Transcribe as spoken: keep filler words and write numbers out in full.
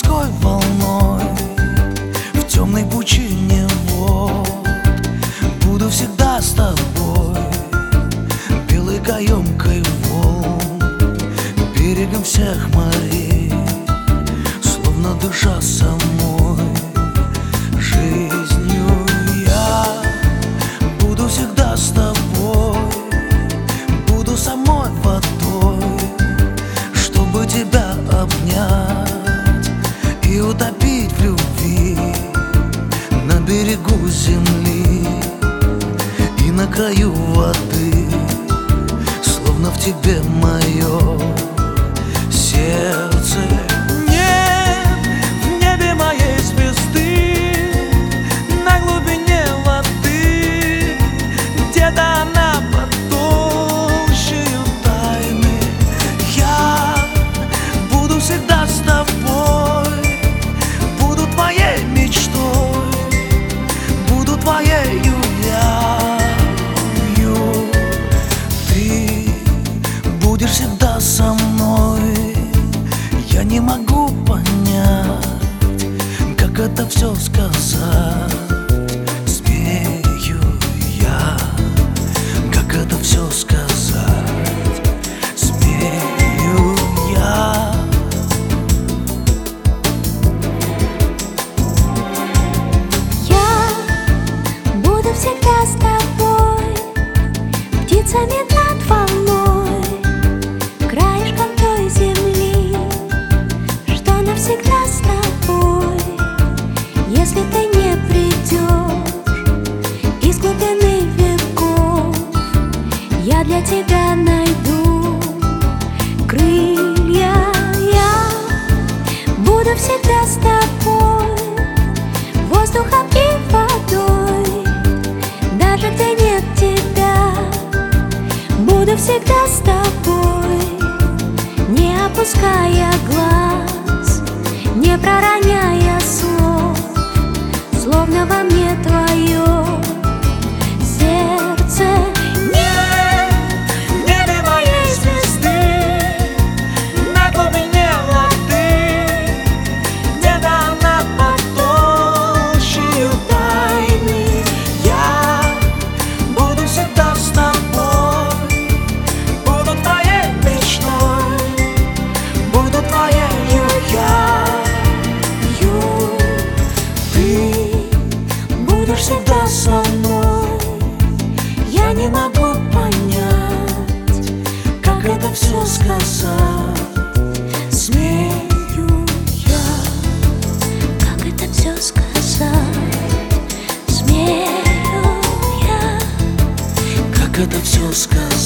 морской волной в темной пучине вод. Буду всегда с тобой, белой каемкой волн, берегом всех морей, словно душа самой жизнью. Я буду всегда с тобой, буду самой водой, чтобы тебя обнять и утопить в любви на берегу земли и на краю воды, словно в тебе мое сердце. Нет в небе моей звезды, на глубине воды, где-то она под толщею тайны. Я буду всегда с тобой, буду твоей мечтой, буду твоею явью. Ты будешь всегда со мной. Я не могу понять, как это все сказать. Смею я, как это все сказать. Смею я. Я буду всегда с тобой, птицами над волной, краешком той земли, что навсегда с тобой. Если ты не придешь из глубины веков, я для тебя найду крылья. Я буду всегда с тобой, воздухом и водой, даже где нет тебя. Буду всегда с тобой, не опуская глаз, не пророняя слов, словно во мне твое сердце. Нет в небе моей звезды, на глубине воды, где-то она под толщею тайны. Я буду всегда с тобой, буду твоей мечтой, буду твоею явью. Ты будешь всегда со мной. Я не могу понять, как это все сказать. Смею я, Как это все сказать? Смею я, как это все сказать.